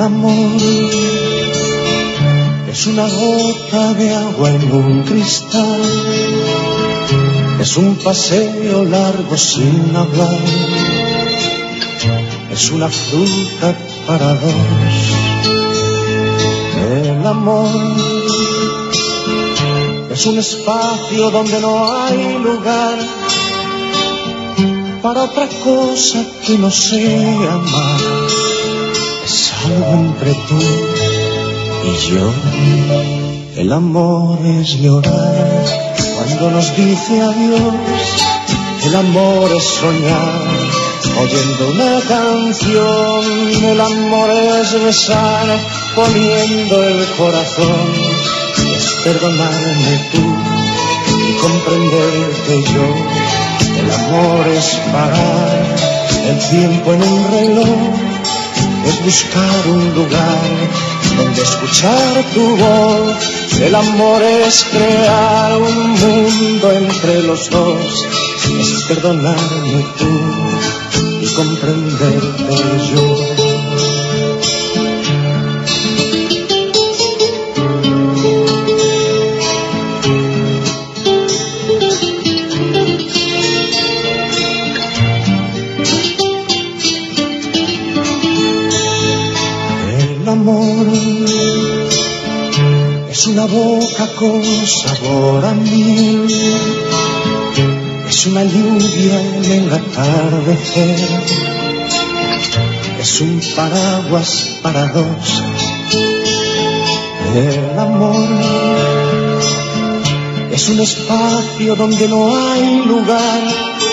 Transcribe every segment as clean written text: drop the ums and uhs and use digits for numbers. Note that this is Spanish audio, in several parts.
amor es una gota de agua en un cristal, es un paseo largo sin hablar, es una fruta para dos. El amor es un espacio donde no hay lugar para otra cosa que no sea amar. Es algo entre tú y yo. El amor es llorar cuando nos dice adiós. El amor es soñar oyendo una canción. El amor es besar poniendo el corazón. Es perdonarme tú y comprenderte yo. El amor es parar el tiempo en un reloj, es buscar un lugar donde escuchar tu voz. El amor es crear un mundo entre los dos, es perdonarme tú y comprenderte yo. El amor es una boca con sabor a miel, es una lluvia en el atardecer, es un paraguas para dos. El amor es un espacio donde no hay lugar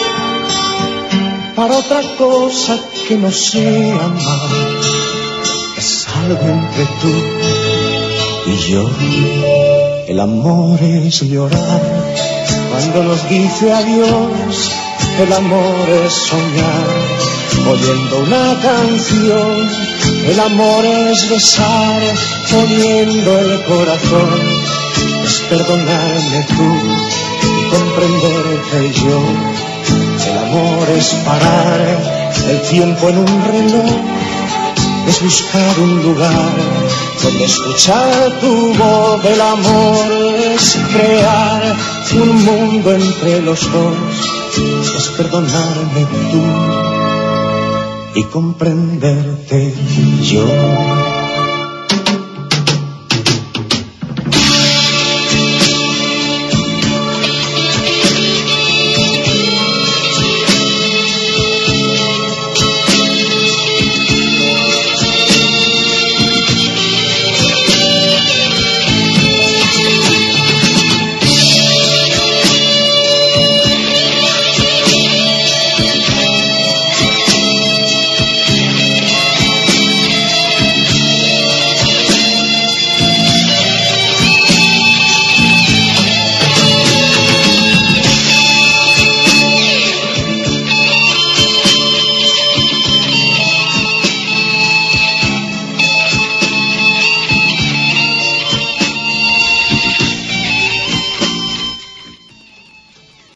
para otra cosa que no sea amar. Es algo entre tú y yo. El amor es llorar cuando nos dice adiós. El amor es soñar oyendo una canción. El amor es besar poniendo el corazón. Es perdonarme tú y comprenderte yo. El amor es parar el tiempo en un reloj, es buscar un lugar donde escuchar tu voz. El amor es crear un mundo entre los dos, es perdonarme tú y comprenderte yo.